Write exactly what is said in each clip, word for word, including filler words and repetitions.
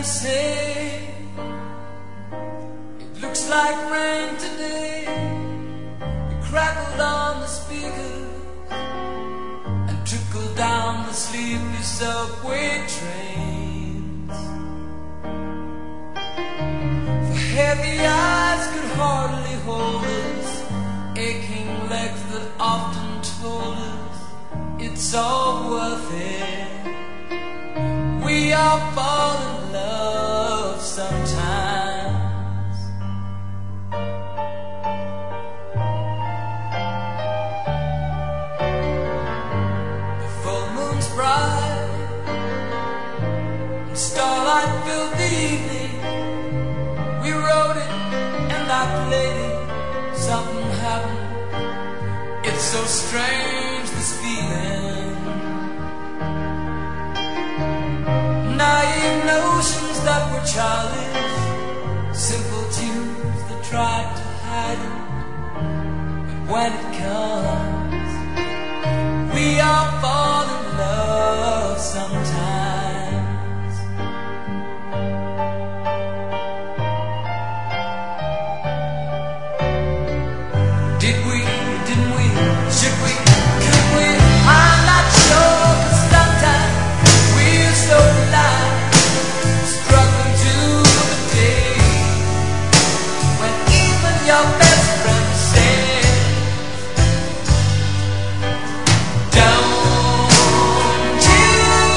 men say it looks like rain today. It crackled on the speakers and trickled down the sleepy subway trains. For heavy eyes could hardly hold us, aching legs that often told us it's all worth it. We all fall in love sometimes. The full moon's bright and starlight filled the evening. We wrote it and I played it. Something happened. It's so strange, this feeling. Naive notions that were childish, simple tunes that tried to hide it. But when it comes, we all fall in love sometimes. Did we, didn't we, should we, could we? I'm not sure, 'cause sometimes we're so alive, struggling to the day when even your best friend says, don't you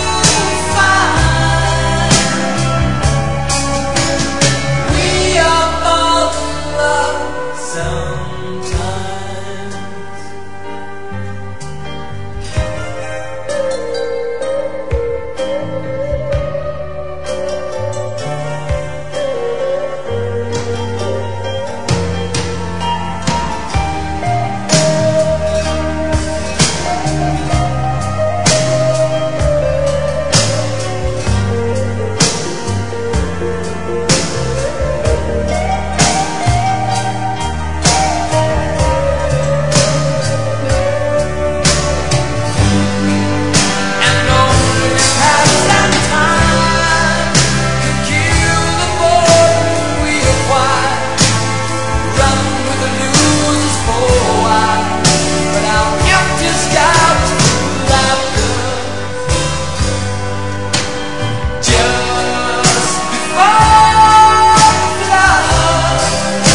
find we all fall in love sometimes? And only past and time can kill the boredom we acquire. Run with the losers for a while, but our empty scouts laughter just before love,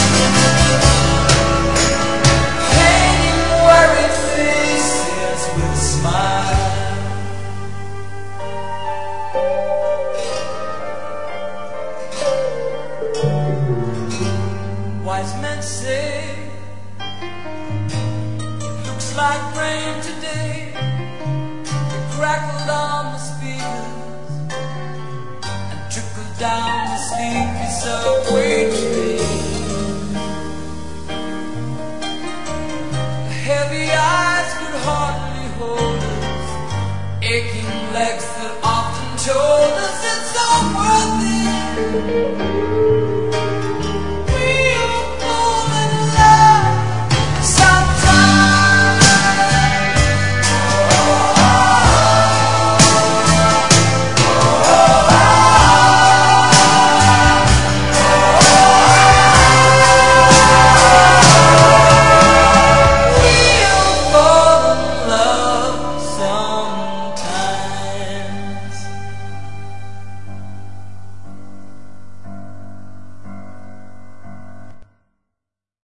painting worried faces with a smile. Wise men say it looks like rain today. It crackled on the speakers and trickled down the sleepy subway.